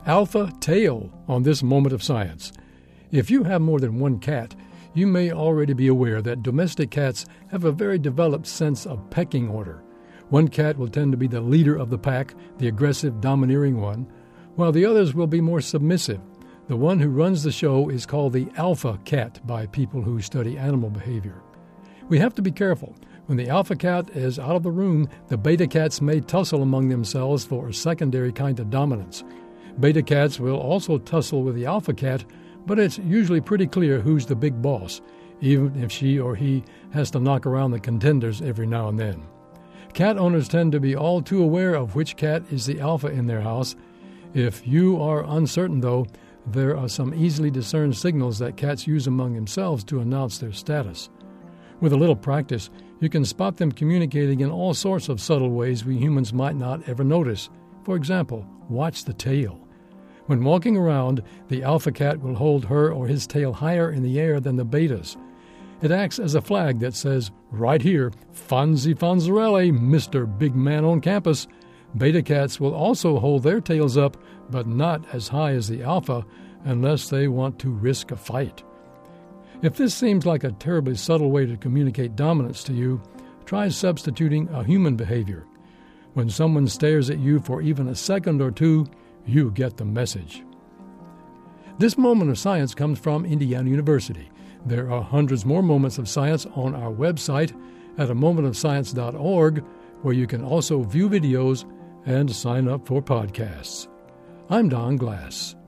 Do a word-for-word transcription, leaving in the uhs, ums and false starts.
alpha tail on this moment of science. If you have more than one cat, you may already be aware that domestic cats have a very developed sense of pecking order. One cat will tend to be the leader of the pack, the aggressive, domineering one, while the others will be more submissive. The one who runs the show is called the alpha cat by people who study animal behavior. We have to be careful. When the alpha cat is out of the room, the beta cats may tussle among themselves for a secondary kind of dominance. Beta cats will also tussle with the alpha cat, but it's usually pretty clear who's the big boss, even if she or he has to knock around the contenders every now and then. Cat owners tend to be all too aware of which cat is the alpha in their house. If you are uncertain, though, there are some easily discerned signals that cats use among themselves to announce their status. With a little practice, you can spot them communicating in all sorts of subtle ways we humans might not ever notice. For example, watch the tail. When walking around, the alpha cat will hold her or his tail higher in the air than the betas. It acts as a flag that says, right here, Fonzie Fonzarelli, Mister Big Man on campus. Beta cats will also hold their tails up, but not as high as the alpha, unless they want to risk a fight. If this seems like a terribly subtle way to communicate dominance to you, try substituting a human behavior. When someone stares at you for even a second or two, you get the message. This moment of science comes from Indiana University. There are hundreds more moments of science on our website at a moment of science dot org, where you can also view videos and sign up for podcasts. I'm Don Glass.